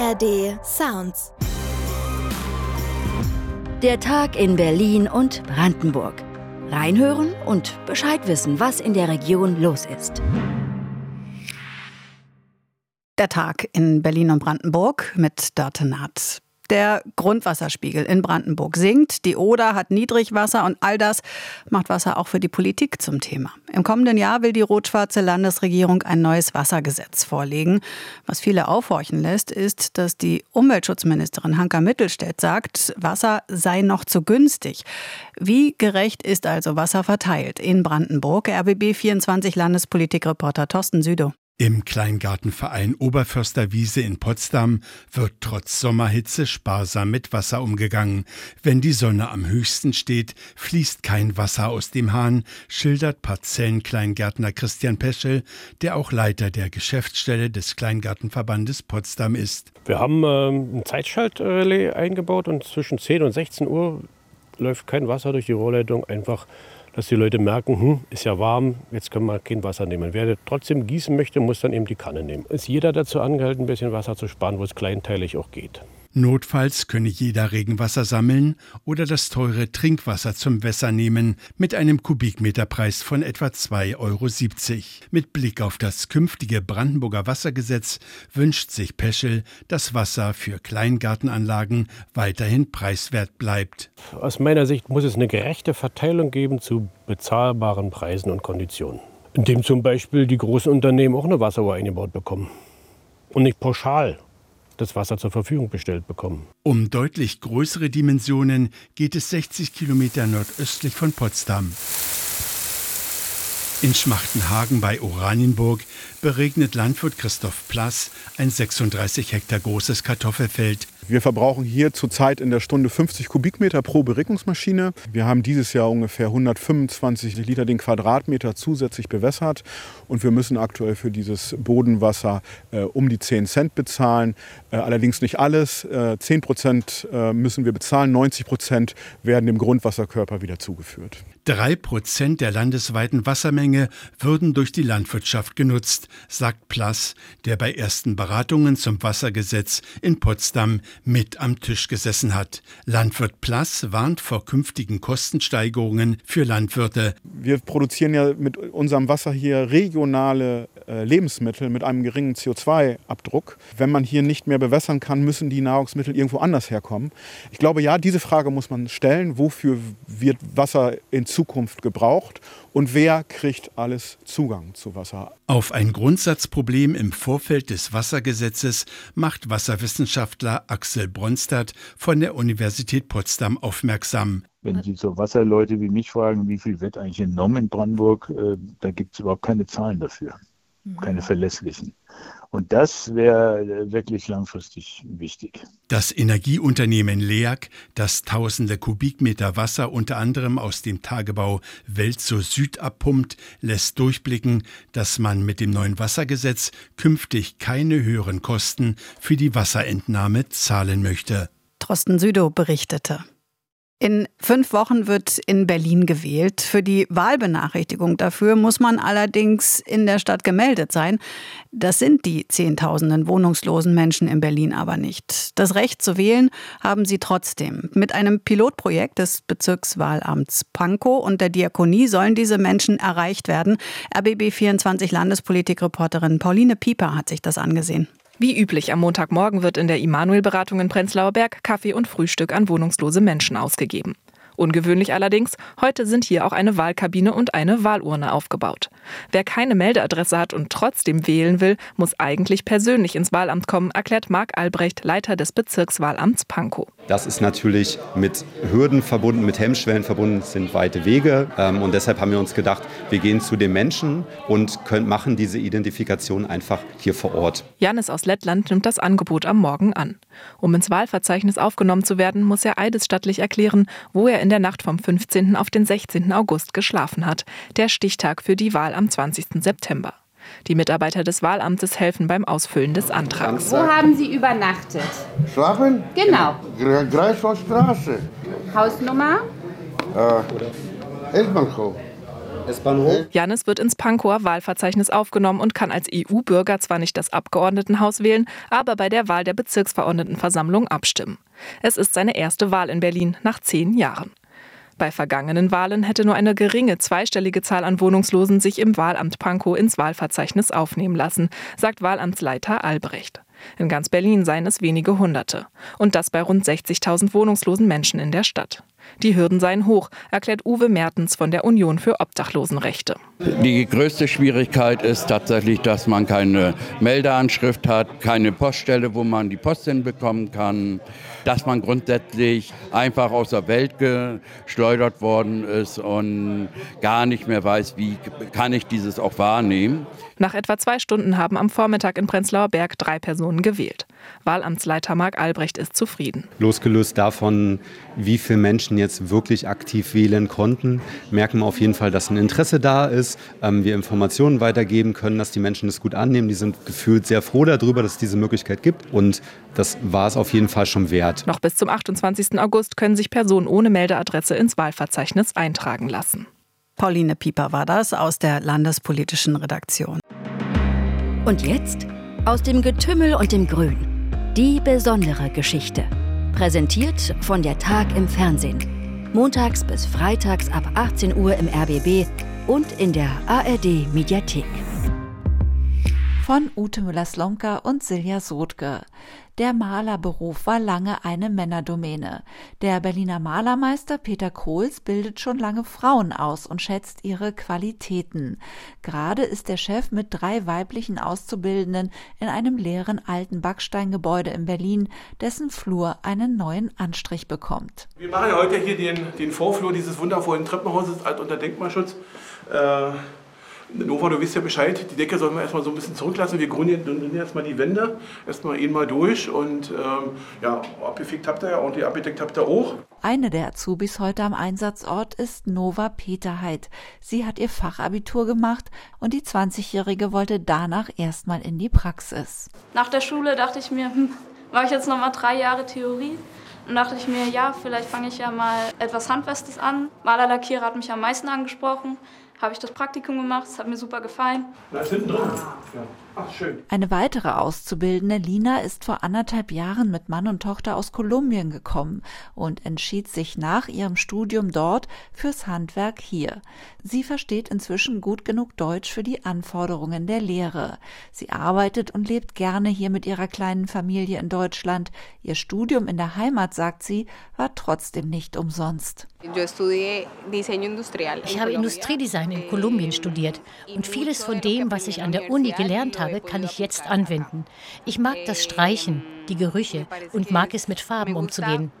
ARD Sounds. Der Tag in Berlin und Brandenburg. Reinhören und Bescheid wissen, was in der Region los ist. Der Tag in Berlin und Brandenburg mit Dörte Naht. Der Grundwasserspiegel in Brandenburg sinkt, die Oder hat Niedrigwasser und all das macht Wasser auch für die Politik zum Thema. Im kommenden Jahr will die rot-schwarze Landesregierung ein neues Wassergesetz vorlegen. Was viele aufhorchen lässt, ist, dass die Umweltschutzministerin Hanka Mittelstädt sagt, Wasser sei noch zu günstig. Wie gerecht ist also Wasser verteilt in Brandenburg? RBB24 Landespolitikreporter Thorsten Südow. Im Kleingartenverein Oberförsterwiese in Potsdam wird trotz Sommerhitze sparsam mit Wasser umgegangen. Wenn die Sonne am höchsten steht, fließt kein Wasser aus dem Hahn, schildert Parzellenkleingärtner Christian Peschel, der auch Leiter der Geschäftsstelle des Kleingartenverbandes Potsdam ist. Wir haben ein Zeitschaltrelais eingebaut und zwischen 10 und 16 Uhr läuft kein Wasser durch die Rohrleitung, einfach dass die Leute merken, ist ja warm, jetzt können wir kein Wasser nehmen. Wer trotzdem gießen möchte, muss dann eben die Kanne nehmen. Ist jeder dazu angehalten, ein bisschen Wasser zu sparen, wo es kleinteilig auch geht. Notfalls könne jeder Regenwasser sammeln oder das teure Trinkwasser zum Wässer nehmen mit einem Kubikmeterpreis von etwa 2,70 €. Mit Blick auf das künftige Brandenburger Wassergesetz wünscht sich Peschel, dass Wasser für Kleingartenanlagen weiterhin preiswert bleibt. Aus meiner Sicht muss es eine gerechte Verteilung geben zu bezahlbaren Preisen und Konditionen. Indem zum Beispiel die großen Unternehmen auch eine Wasseruhr eingebaut bekommen und nicht pauschal das Wasser zur Verfügung gestellt bekommen. Um deutlich größere Dimensionen geht es 60 Kilometer nordöstlich von Potsdam. In Schmachtenhagen bei Oranienburg beregnet Landwirt Christoph Plass ein 36 Hektar großes Kartoffelfeld. Wir verbrauchen hier zurzeit in der Stunde 50 Kubikmeter pro Beregnungsmaschine. Wir haben dieses Jahr ungefähr 125 Liter den Quadratmeter zusätzlich bewässert. Und wir müssen aktuell für dieses Bodenwasser um die 10 Cent bezahlen. Allerdings nicht alles. 10% müssen wir bezahlen, 90% werden dem Grundwasserkörper wieder zugeführt. 3% der landesweiten Wassermenge würden durch die Landwirtschaft genutzt, sagt Plass, der bei ersten Beratungen zum Wassergesetz in Potsdam mit am Tisch gesessen hat. Landwirt Plass warnt vor künftigen Kostensteigerungen für Landwirte. Wir produzieren ja mit unserem Wasser hier regionale Lebensmittel mit einem geringen CO2-Abdruck. Wenn man hier nicht mehr bewässern kann, müssen die Nahrungsmittel irgendwo anders herkommen. Ich glaube, ja, diese Frage muss man stellen. Wofür wird Wasser in Zukunft gebraucht und wer kriegt alles Zugang zu Wasser? Auf ein Grundsatzproblem im Vorfeld des Wassergesetzes macht Wasserwissenschaftler Axel Bronstadt von der Universität Potsdam aufmerksam. Wenn Sie so Wasserleute wie mich fragen, wie viel wird eigentlich entnommen in Brandenburg, da gibt es überhaupt keine Zahlen dafür, keine verlässlichen. Und das wäre wirklich langfristig wichtig. Das Energieunternehmen LEAG, das tausende Kubikmeter Wasser unter anderem aus dem Tagebau Welt zur Süd abpumpt, lässt durchblicken, dass man mit dem neuen Wassergesetz künftig keine höheren Kosten für die Wasserentnahme zahlen möchte. Thorsten Südow berichtete. In 5 Wochen wird in Berlin gewählt. Für die Wahlbenachrichtigung dafür muss man allerdings in der Stadt gemeldet sein. Das sind die Zehntausenden wohnungslosen Menschen in Berlin aber nicht. Das Recht zu wählen haben sie trotzdem. Mit einem Pilotprojekt des Bezirkswahlamts Pankow und der Diakonie sollen diese Menschen erreicht werden. RBB24 Landespolitikreporterin Pauline Pieper hat sich das angesehen. Wie üblich am Montagmorgen wird in der Immanuel-Beratung in Prenzlauer Berg Kaffee und Frühstück an wohnungslose Menschen ausgegeben. Ungewöhnlich allerdings, heute sind hier auch eine Wahlkabine und eine Wahlurne aufgebaut. Wer keine Meldeadresse hat und trotzdem wählen will, muss eigentlich persönlich ins Wahlamt kommen, erklärt Marc Albrecht, Leiter des Bezirkswahlamts Pankow. Das ist natürlich mit Hürden verbunden, mit Hemmschwellen verbunden, sind weite Wege. Und deshalb haben wir uns gedacht, wir gehen zu den Menschen und machen diese Identifikation einfach hier vor Ort. Janis aus Lettland nimmt das Angebot am Morgen an. Um ins Wahlverzeichnis aufgenommen zu werden, muss er eidesstattlich erklären, wo er in der Nacht vom 15. auf den 16. August geschlafen hat, der Stichtag für die Wahl am 20. September. Die Mitarbeiter des Wahlamtes helfen beim Ausfüllen des Antrags. Wo haben Sie übernachtet? Schlafen? Genau. Greifswaldstraße. Hausnummer? Elfbankhof. Jannis wird ins Pankower Wahlverzeichnis aufgenommen und kann als EU-Bürger zwar nicht das Abgeordnetenhaus wählen, aber bei der Wahl der Bezirksverordnetenversammlung abstimmen. Es ist seine erste Wahl in Berlin nach 10 Jahren. Bei vergangenen Wahlen hätte nur eine geringe zweistellige Zahl an Wohnungslosen sich im Wahlamt Pankow ins Wahlverzeichnis aufnehmen lassen, sagt Wahlamtsleiter Albrecht. In ganz Berlin seien es wenige Hunderte. Und das bei rund 60.000 wohnungslosen Menschen in der Stadt. Die Hürden seien hoch, erklärt Uwe Mertens von der Union für Obdachlosenrechte. Die größte Schwierigkeit ist tatsächlich, dass man keine Meldeanschrift hat, keine Poststelle, wo man die Post hinbekommen kann, dass man grundsätzlich einfach aus der Welt geschleudert worden ist und gar nicht mehr weiß, wie kann ich dieses auch wahrnehmen. Nach etwa 2 Stunden haben am Vormittag in Prenzlauer Berg 3 Personen gewählt. Wahlamtsleiter Marc Albrecht ist zufrieden. Losgelöst davon, wie viele Menschen jetzt wirklich aktiv wählen konnten, merken wir auf jeden Fall, dass ein Interesse da ist. Wir Informationen weitergeben können, dass die Menschen das gut annehmen. Die sind gefühlt sehr froh darüber, dass es diese Möglichkeit gibt. Und das war es auf jeden Fall schon wert. Noch bis zum 28. August können sich Personen ohne Meldeadresse ins Wahlverzeichnis eintragen lassen. Pauline Pieper war das aus der landespolitischen Redaktion. Und jetzt aus dem Getümmel und dem Grün. Die besondere Geschichte. Präsentiert von der Tag im Fernsehen. Montags bis freitags ab 18 Uhr im RBB und in der ARD Mediathek. Von Ute Müller-Slomka und Silja Sodke. Der Malerberuf war lange eine Männerdomäne. Der Berliner Malermeister Peter Kohls bildet schon lange Frauen aus und schätzt ihre Qualitäten. Gerade ist der Chef mit 3 weiblichen Auszubildenden in einem leeren alten Backsteingebäude in Berlin, dessen Flur einen neuen Anstrich bekommt. Wir machen ja heute hier den Vorflur dieses wundervollen Treppenhauses unter Denkmalschutz. Nova, du weißt ja Bescheid, die Decke sollen wir erstmal so ein bisschen zurücklassen. Wir gründen jetzt mal die Wände, erstmal einmal durch und abgefegt habt ihr ja und abgedeckt habt ihr auch. Eine der Azubis heute am Einsatzort ist Nova Peterheit. Sie hat ihr Fachabitur gemacht und die 20-Jährige wollte danach erstmal in die Praxis. Nach der Schule dachte ich mir, mache ich jetzt noch mal 3 Jahre Theorie? Und dachte ich mir, ja, vielleicht fange ich ja mal etwas Handfestes an. Malerlackierer hat mich am meisten angesprochen. Habe ich das Praktikum gemacht, es hat mir super gefallen. Da ist hinten drin. Ja. Ach, schön. Eine weitere Auszubildende, Lina, ist vor 1,5 Jahren mit Mann und Tochter aus Kolumbien gekommen und entschied sich nach ihrem Studium dort fürs Handwerk hier. Sie versteht inzwischen gut genug Deutsch für die Anforderungen der Lehre. Sie arbeitet und lebt gerne hier mit ihrer kleinen Familie in Deutschland. Ihr Studium in der Heimat, sagt sie, war trotzdem nicht umsonst. Ich habe Industriedesign in Kolumbien studiert und vieles von dem, was ich an der Uni gelernt habe, kann ich jetzt anwenden. Ich mag das Streichen, die Gerüche und mag es, mit Farben umzugehen.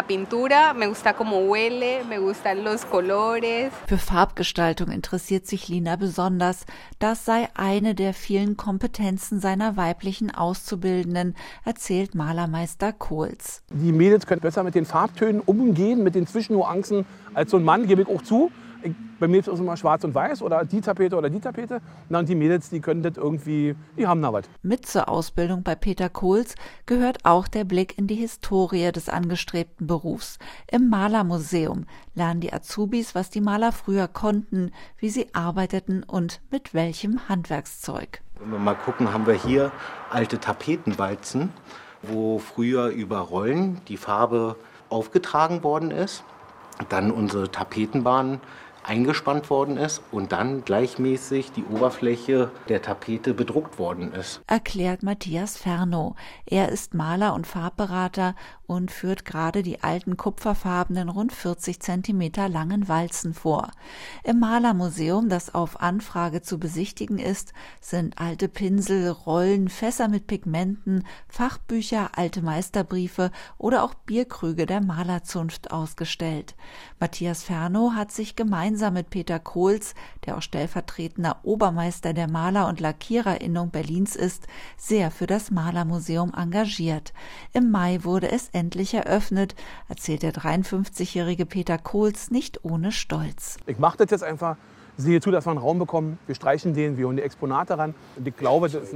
Für Farbgestaltung interessiert sich Lina besonders. Das sei eine der vielen Kompetenzen seiner weiblichen Auszubildenden, erzählt Malermeister Kohls. Die Mädels können besser mit den Farbtönen umgehen, mit den Zwischennuancen als so ein Mann, gebe ich auch zu. Bei mir ist es immer schwarz und weiß oder die Tapete oder die Tapete. Und die Mädels, die können das irgendwie, die haben da was. Mit zur Ausbildung bei Peter Kohls gehört auch der Blick in die Historie des angestrebten Berufs. Im Malermuseum lernen die Azubis, was die Maler früher konnten, wie sie arbeiteten und mit welchem Handwerkszeug. Wenn wir mal gucken, haben wir hier alte Tapetenwalzen, wo früher über Rollen die Farbe aufgetragen worden ist. Dann unsere Tapetenbahn eingespannt worden ist und dann gleichmäßig die Oberfläche der Tapete bedruckt worden ist. Erklärt Matthias Fernow. Er ist Maler und Farbberater und führt gerade die alten kupferfarbenen, rund 40 cm langen Walzen vor. Im Malermuseum, das auf Anfrage zu besichtigen ist, sind alte Pinsel, Rollen, Fässer mit Pigmenten, Fachbücher, alte Meisterbriefe oder auch Bierkrüge der Malerzunft ausgestellt. Matthias Fernow hat sich gemeinsam mit Peter Kohls, der auch stellvertretender Obermeister der Maler- und Lackiererinnung Berlins ist, sehr für das Malermuseum engagiert. Im Mai wurde es endlich eröffnet, erzählt der 53-jährige Peter Kohls nicht ohne Stolz. Ich mache das jetzt einfach, sehe zu, dass wir einen Raum bekommen, wir streichen den, wir holen die Exponate ran. Und ich glaube, das ist ein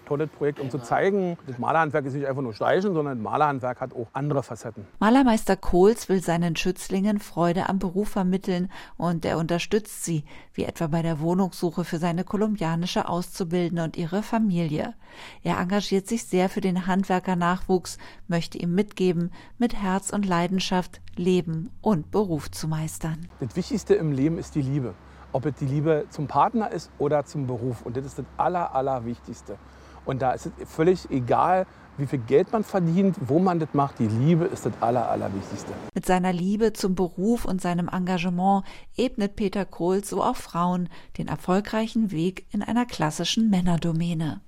Pilotprojekt, um zu zeigen, das Malerhandwerk ist nicht einfach nur Streichen, sondern das Malerhandwerk hat auch andere Facetten. Malermeister Kohls will seinen Schützlingen Freude am Beruf vermitteln und er unterstützt sie, wie etwa bei der Wohnungssuche für seine kolumbianische Auszubildende und ihre Familie. Er engagiert sich sehr für den Handwerkernachwuchs, möchte ihm mitgeben, mit Herz und Leidenschaft Leben und Beruf zu meistern. Das Wichtigste im Leben ist die Liebe. Ob es die Liebe zum Partner ist oder zum Beruf. Und das ist das Allerwichtigste. Und da ist es völlig egal, wie viel Geld man verdient, wo man das macht. Die Liebe ist das Allerwichtigste. Mit seiner Liebe zum Beruf und seinem Engagement ebnet Peter Kohls so auch Frauen den erfolgreichen Weg in einer klassischen Männerdomäne.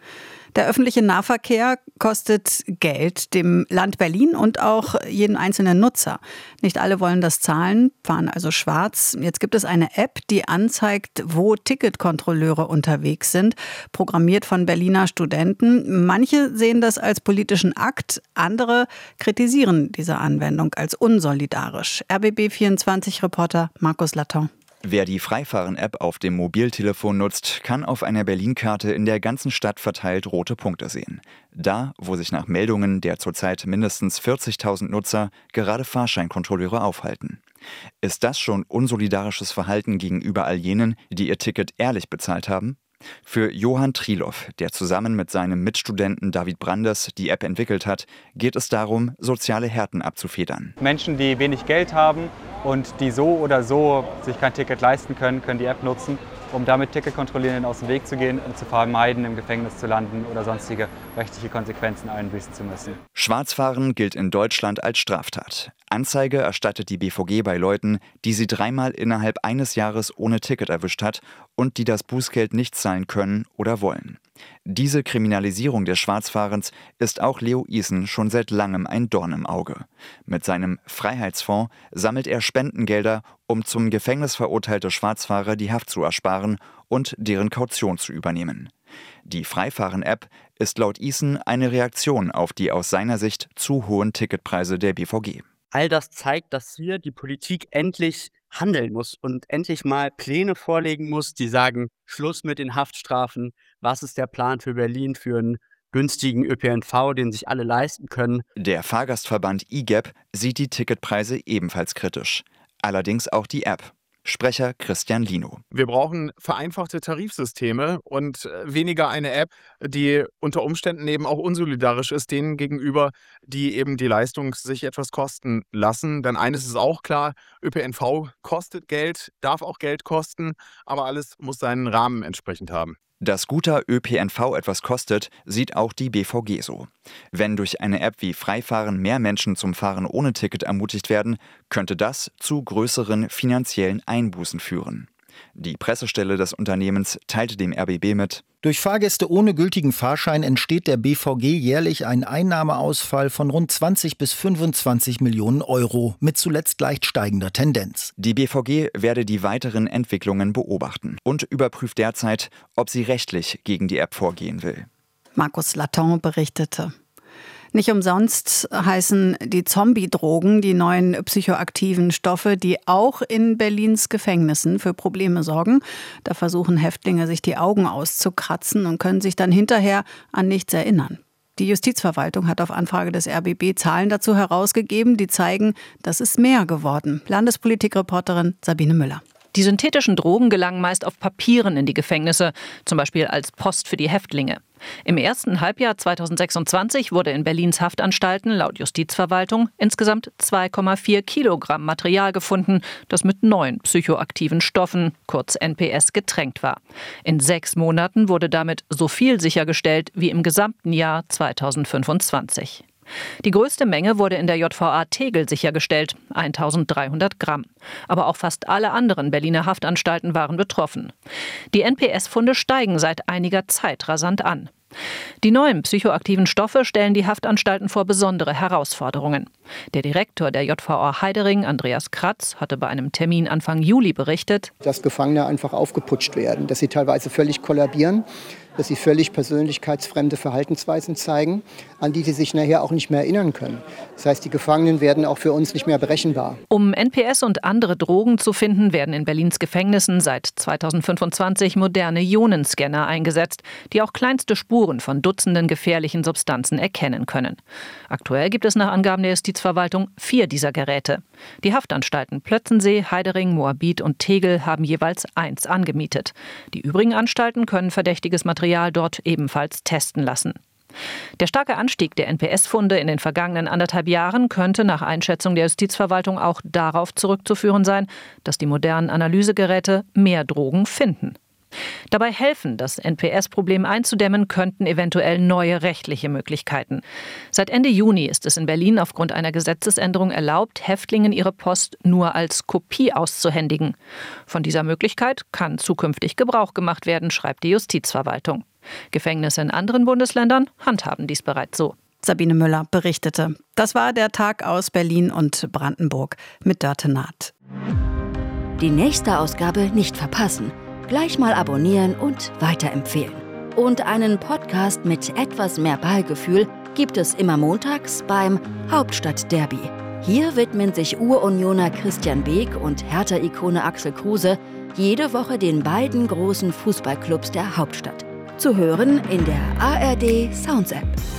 Der öffentliche Nahverkehr kostet Geld, dem Land Berlin und auch jeden einzelnen Nutzer. Nicht alle wollen das zahlen, fahren also schwarz. Jetzt gibt es eine App, die anzeigt, wo Ticketkontrolleure unterwegs sind, programmiert von Berliner Studenten. Manche sehen das als politischen Akt, andere kritisieren diese Anwendung als unsolidarisch. RBB24-Reporter Markus Laton. Wer die Freifahren-App auf dem Mobiltelefon nutzt, kann auf einer Berlin-Karte in der ganzen Stadt verteilt rote Punkte sehen. Da, wo sich nach Meldungen der zurzeit mindestens 40.000 Nutzer gerade Fahrscheinkontrolleure aufhalten. Ist das schon unsolidarisches Verhalten gegenüber all jenen, die ihr Ticket ehrlich bezahlt haben? Für Johann Trilow, der zusammen mit seinem Mitstudenten David Brandes die App entwickelt hat, geht es darum, soziale Härten abzufedern. Menschen, die wenig Geld haben und die so oder so sich kein Ticket leisten können, können die App nutzen, um damit Ticketkontrollierenden aus dem Weg zu gehen und zu vermeiden, im Gefängnis zu landen oder sonstige rechtliche Konsequenzen einbüßen zu müssen. Schwarzfahren gilt in Deutschland als Straftat. Anzeige erstattet die BVG bei Leuten, die sie 3-mal innerhalb eines Jahres ohne Ticket erwischt hat und die das Bußgeld nicht zahlen können oder wollen. Diese Kriminalisierung des Schwarzfahrens ist auch Leo Isen schon seit langem ein Dorn im Auge. Mit seinem Freiheitsfonds sammelt er Spendengelder, um zum Gefängnis verurteilte Schwarzfahrer die Haft zu ersparen und deren Kaution zu übernehmen. Die Freifahren-App ist laut Isen eine Reaktion auf die aus seiner Sicht zu hohen Ticketpreise der BVG. All das zeigt, dass hier die Politik endlich handeln muss und endlich mal Pläne vorlegen muss, die sagen, Schluss mit den Haftstrafen, was ist der Plan für Berlin für einen günstigen ÖPNV, den sich alle leisten können. Der Fahrgastverband IGEP sieht die Ticketpreise ebenfalls kritisch. Allerdings auch die App. Sprecher Christian Lino. Wir brauchen vereinfachte Tarifsysteme und weniger eine App, die unter Umständen eben auch unsolidarisch ist denen gegenüber, die eben die Leistung sich etwas kosten lassen. Denn eines ist auch klar, ÖPNV kostet Geld, darf auch Geld kosten, aber alles muss seinen Rahmen entsprechend haben. Dass guter ÖPNV etwas kostet, sieht auch die BVG so. Wenn durch eine App wie Freifahren mehr Menschen zum Fahren ohne Ticket ermutigt werden, könnte das zu größeren finanziellen Einbußen führen. Die Pressestelle des Unternehmens teilte dem RBB mit: Durch Fahrgäste ohne gültigen Fahrschein entsteht der BVG jährlich ein Einnahmeausfall von rund 20 bis 25 Millionen Euro mit zuletzt leicht steigender Tendenz. Die BVG werde die weiteren Entwicklungen beobachten und überprüft derzeit, ob sie rechtlich gegen die App vorgehen will. Markus Laton berichtete. Nicht umsonst heißen die Zombie-Drogen die neuen psychoaktiven Stoffe, die auch in Berlins Gefängnissen für Probleme sorgen. Da versuchen Häftlinge, sich die Augen auszukratzen und können sich dann hinterher an nichts erinnern. Die Justizverwaltung hat auf Anfrage des RBB Zahlen dazu herausgegeben, die zeigen, das ist mehr geworden. Landespolitikreporterin Sabine Müller. Die synthetischen Drogen gelangen meist auf Papieren in die Gefängnisse, zum Beispiel als Post für die Häftlinge. Im ersten Halbjahr 2026 wurde in Berlins Haftanstalten laut Justizverwaltung insgesamt 2,4 Kilogramm Material gefunden, das mit 9 psychoaktiven Stoffen, kurz NPS, getränkt war. In 6 Monaten wurde damit so viel sichergestellt wie im gesamten Jahr 2025. Die größte Menge wurde in der JVA Tegel sichergestellt, 1.300 Gramm. Aber auch fast alle anderen Berliner Haftanstalten waren betroffen. Die NPS-Funde steigen seit einiger Zeit rasant an. Die neuen psychoaktiven Stoffe stellen die Haftanstalten vor besondere Herausforderungen. Der Direktor der JVA Heidering, Andreas Kratz, hatte bei einem Termin Anfang Juli berichtet, dass Gefangene einfach aufgeputscht werden, dass sie teilweise völlig kollabieren, dass sie völlig persönlichkeitsfremde Verhaltensweisen zeigen, an die sie sich nachher auch nicht mehr erinnern können. Das heißt, die Gefangenen werden auch für uns nicht mehr berechenbar. Um NPS und andere Drogen zu finden, werden in Berlins Gefängnissen seit 2025 moderne Ionenscanner eingesetzt, die auch kleinste Spuren von Dutzenden gefährlichen Substanzen erkennen können. Aktuell gibt es nach Angaben der Justizverwaltung 4 dieser Geräte. Die Haftanstalten Plötzensee, Heidering, Moabit und Tegel haben jeweils 1 angemietet. Die übrigen Anstalten können verdächtiges Material dort ebenfalls testen lassen. Der starke Anstieg der NPS-Funde in den vergangenen 1,5 Jahren könnte nach Einschätzung der Justizverwaltung auch darauf zurückzuführen sein, dass die modernen Analysegeräte mehr Drogen finden. Dabei helfen, das NPS-Problem einzudämmen, könnten eventuell neue rechtliche Möglichkeiten. Seit Ende Juni ist es in Berlin aufgrund einer Gesetzesänderung erlaubt, Häftlingen ihre Post nur als Kopie auszuhändigen. Von dieser Möglichkeit kann zukünftig Gebrauch gemacht werden, schreibt die Justizverwaltung. Gefängnisse in anderen Bundesländern handhaben dies bereits so. Sabine Müller berichtete. Das war der Tag aus Berlin und Brandenburg mit Dörte Naht. Die nächste Ausgabe nicht verpassen. Gleich mal abonnieren und weiterempfehlen. Und einen Podcast mit etwas mehr Ballgefühl gibt es immer montags beim Hauptstadtderby. Hier widmen sich Urunioner Christian Beek und Hertha-Ikone Axel Kruse jede Woche den beiden großen Fußballclubs der Hauptstadt. Zu hören in der ARD Sounds App.